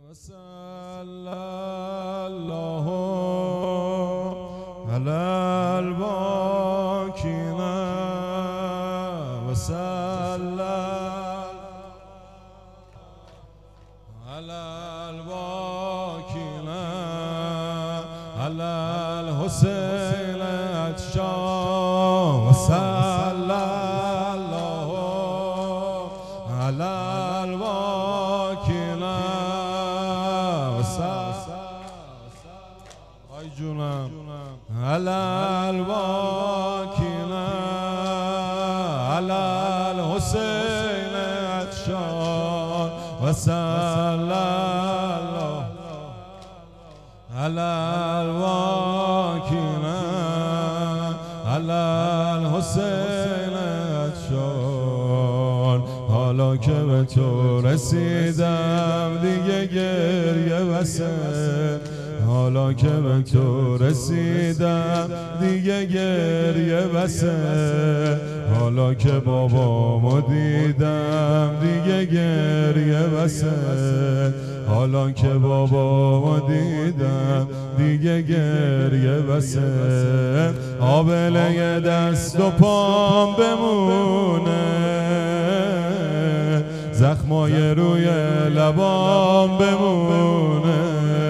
صلی الله علی الباکین و صلی علی الباکین علی الحسین عطشان و صلی الله علی الباکین ای جونم علی الباکین علی الحسین عطشان و صلی الله علی الباکین علی الحسین عطشان. حالا که به تو رسیدم دیگه گریه بسه، حالا که به تو رسیدم دیگه گریه بسه، حالا که بابامو دیدم دیگه گریه بسه، حالا که بابامو دیدم دیگه گریه بسه. آبله دست و پام بمونه، زخمای روی لبام بمونه،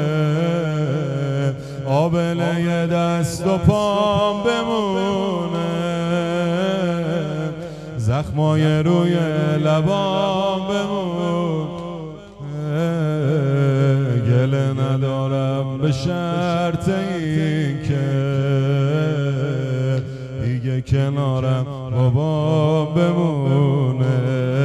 آبله دست و پام بمونه، زخمای روی لبام بمونه. گله ندارم به شرط این که دیگه کنارم بابام بمونه.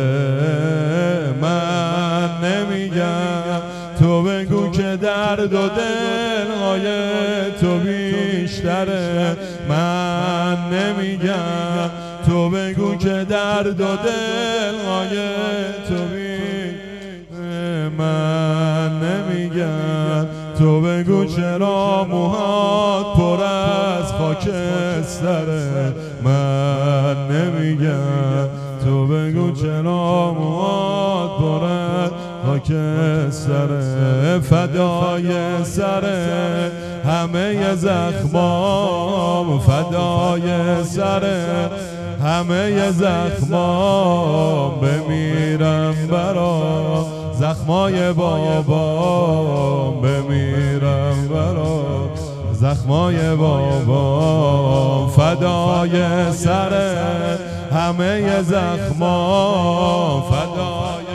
من نمیگم تو بگو که درد و دلهای تو بیشتره، من نمیگم تو بگو که درد و دلهای تو بیشتره، من نمیگم تو بگو چرا موهات پر از خاکستره، من نمیگم تو بگو چرا موهات پر از خاکستره. فدای سره همه زخمام، فدای سره همه زخمام، بمیرم برا زخمای بابام، بمیرم برا زخمای بابام. فدای سره همه زخمام، فدای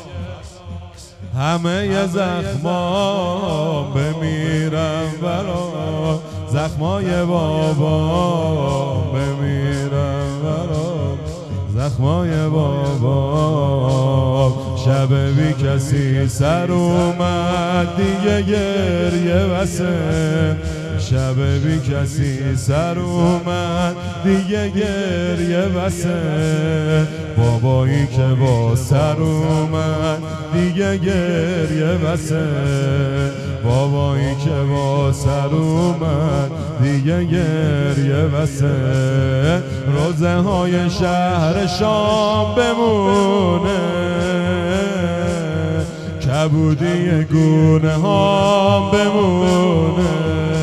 همه زخمام، بمیرم برا زخمای بابام، بمیرم برا زخمای بابام. شب بی کسی سر اومد دیگه گریه بسه، شب بی کسی سر اومد دیگه گریه بسه، بابایی که با سر اومد دیگه گریه بسه، بابایی که با سر اومد دیگه گریه بسه. روزه های شهر شام بمونه، کبودی گونه ها بمونه،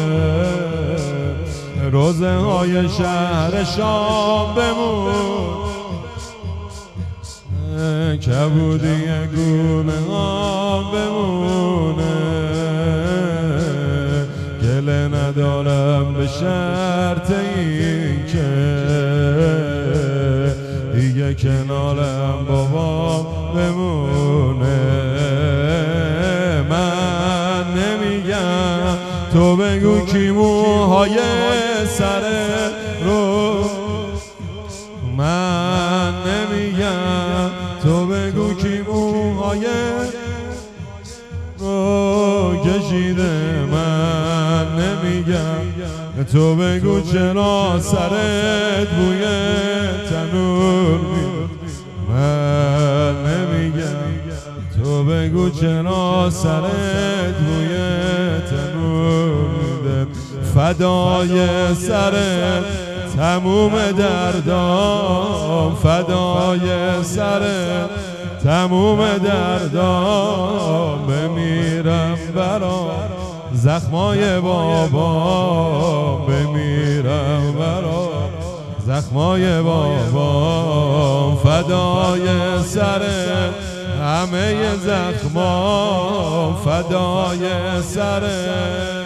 روزه های شهر شام بمونه، کبودی گونه ها بمونه. گله ندارم به شرط این که دیگه کنارم بابام بمونه. من نمیگم تو بگو کی موهای سر رو، من نمیگم تو بگو کی موهای رو کشیده، من نمیگم تو بگو چرا سرت بوی تنور میده، من نمیگم تو بگو چرا سرت بوی تنور میده. فدای سرت تموم دردام، فدای سرت تموم دردام، بمیرم زخمای بابا بمیرم برا زخمای بابا فدای سر همه زخما فدای سر